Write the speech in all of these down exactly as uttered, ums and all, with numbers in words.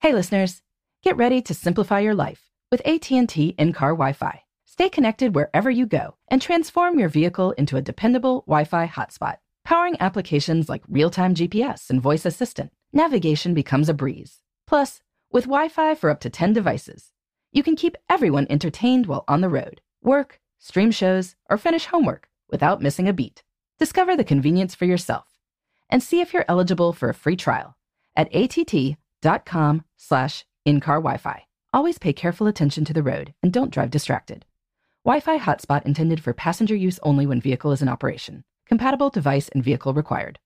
Hey listeners, get ready to simplify your life with A T and T in-car Wi-Fi. Stay connected wherever you go and transform your vehicle into a dependable Wi-Fi hotspot. Powering applications like real-time G P S and voice assistant, navigation becomes a breeze. Plus, with Wi-Fi for up to ten devices, you can keep everyone entertained while on the road, work, stream shows, or finish homework without missing a beat. Discover the convenience for yourself and see if you're eligible for a free trial at att.com slash in-car Wi-Fi. Always pay careful attention to the road and don't drive distracted. Wi-Fi hotspot intended for passenger use only when vehicle is in operation. Compatible device and vehicle required.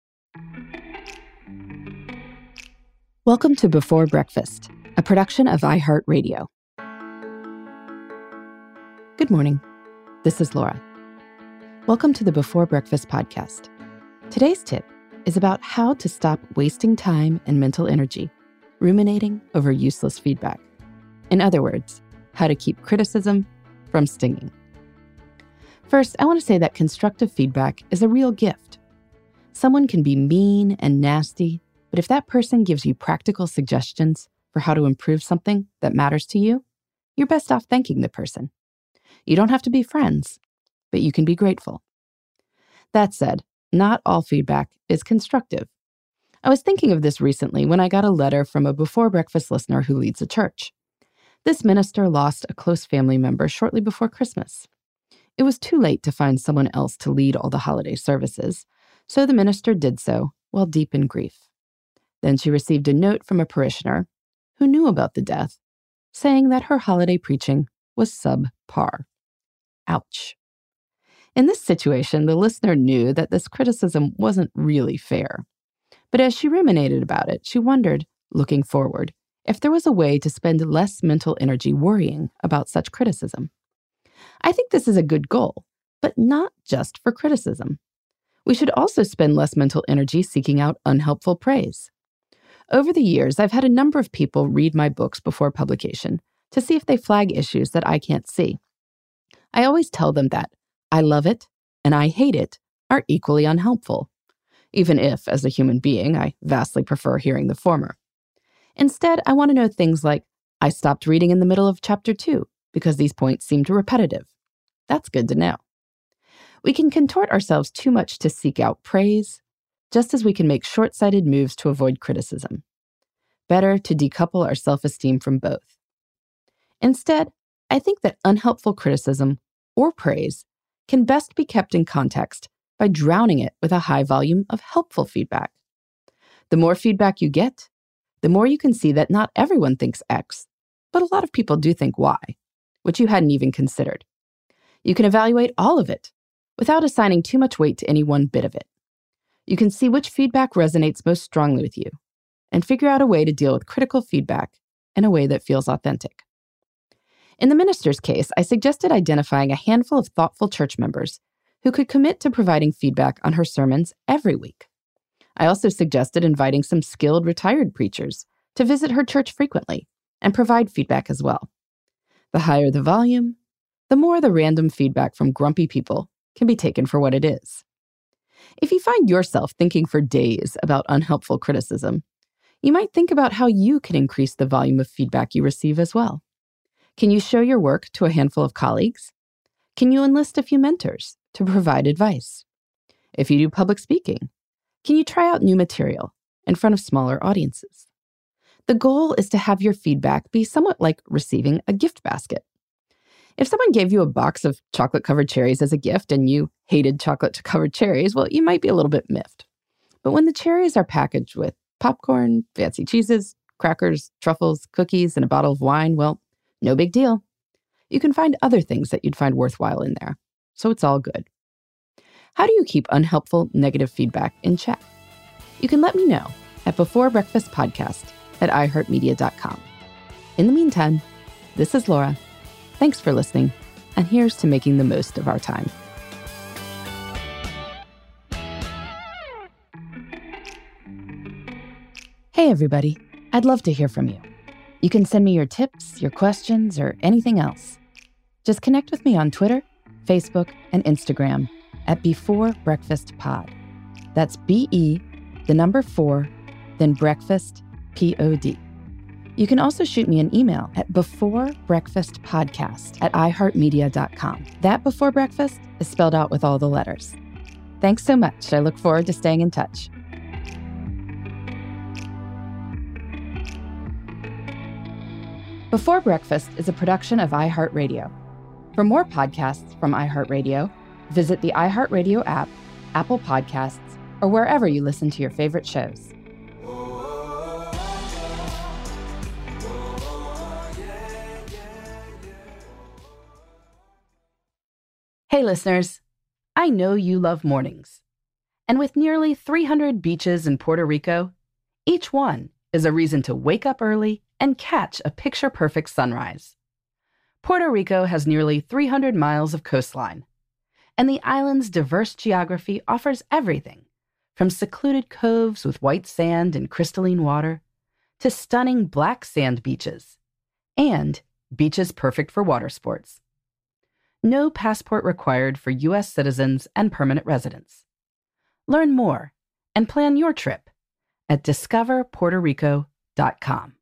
Welcome to Before Breakfast, a production of iHeartRadio. Good morning. This is Laura. Welcome to the Before Breakfast podcast. Today's tip is about how to stop wasting time and mental energy ruminating over useless feedback. In other words, how to keep criticism from stinging. First, I want to say that constructive feedback is a real gift. Someone can be mean and nasty, but if that person gives you practical suggestions for how to improve something that matters to you, you're best off thanking the person. You don't have to be friends, but you can be grateful. That said, not all feedback is constructive. I was thinking of this recently when I got a letter from a Before Breakfast listener who leads a church. This minister lost a close family member shortly before Christmas. It was too late to find someone else to lead all the holiday services, so the minister did so while deep in grief. Then she received a note from a parishioner who knew about the death, saying that her holiday preaching was subpar. Ouch. In this situation, the listener knew that this criticism wasn't really fair. But as she ruminated about it, she wondered, looking forward, if there was a way to spend less mental energy worrying about such criticism. I think this is a good goal, but not just for criticism. We should also spend less mental energy seeking out unhelpful praise. Over the years, I've had a number of people read my books before publication to see if they flag issues that I can't see. I always tell them that I love it and I hate it are equally unhelpful, even if, as a human being, I vastly prefer hearing the former. Instead, I want to know things like, I stopped reading in the middle of chapter two because these points seemed repetitive. That's good to know. We can contort ourselves too much to seek out praise, just as we can make short-sighted moves to avoid criticism. Better to decouple our self-esteem from both. Instead, I think that unhelpful criticism or praise can best be kept in context by drowning it with a high volume of helpful feedback. The more feedback you get, the more you can see that not everyone thinks X, but a lot of people do think Y, which you hadn't even considered. You can evaluate all of it without assigning too much weight to any one bit of it. You can see which feedback resonates most strongly with you and figure out a way to deal with critical feedback in a way that feels authentic. In the minister's case, I suggested identifying a handful of thoughtful church members who could commit to providing feedback on her sermons every week. I also suggested inviting some skilled retired preachers to visit her church frequently and provide feedback as well. The higher the volume, the more the random feedback from grumpy people can be taken for what it is. If you find yourself thinking for days about unhelpful criticism, you might think about how you can increase the volume of feedback you receive as well. Can you show your work to a handful of colleagues? Can you enlist a few mentors to provide advice? If you do public speaking, can you try out new material in front of smaller audiences? The goal is to have your feedback be somewhat like receiving a gift basket. If someone gave you a box of chocolate-covered cherries as a gift and you hated chocolate-covered cherries, well, you might be a little bit miffed. But when the cherries are packaged with popcorn, fancy cheeses, crackers, truffles, cookies, and a bottle of wine, well, no big deal. You can find other things that you'd find worthwhile in there, so it's all good. How do you keep unhelpful negative feedback in check? You can let me know at Before Breakfast Podcast at i heart media dot com. In the meantime, this is Laura. Thanks for listening, and here's to making the most of our time. Hey everybody, I'd love to hear from you. You can send me your tips, your questions, or anything else. Just connect with me on Twitter, Facebook, and Instagram at Before Breakfast Pod. That's B E, the number four, then breakfast, P O D. You can also shoot me an email at beforebreakfastpodcast at iheartmedia dot com. That Before Breakfast is spelled out with all the letters. Thanks so much. I look forward to staying in touch. Before Breakfast is a production of iHeartRadio. For more podcasts from iHeartRadio, visit the iHeartRadio app, Apple Podcasts, or wherever you listen to your favorite shows. Hey listeners, I know you love mornings. And with nearly three hundred beaches in Puerto Rico, each one is a reason to wake up early and catch a picture-perfect sunrise. Puerto Rico has nearly three hundred miles of coastline, and the island's diverse geography offers everything from secluded coves with white sand and crystalline water to stunning black sand beaches and beaches perfect for water sports. No passport required for U S citizens and permanent residents. Learn more and plan your trip at discover puerto rico dot com.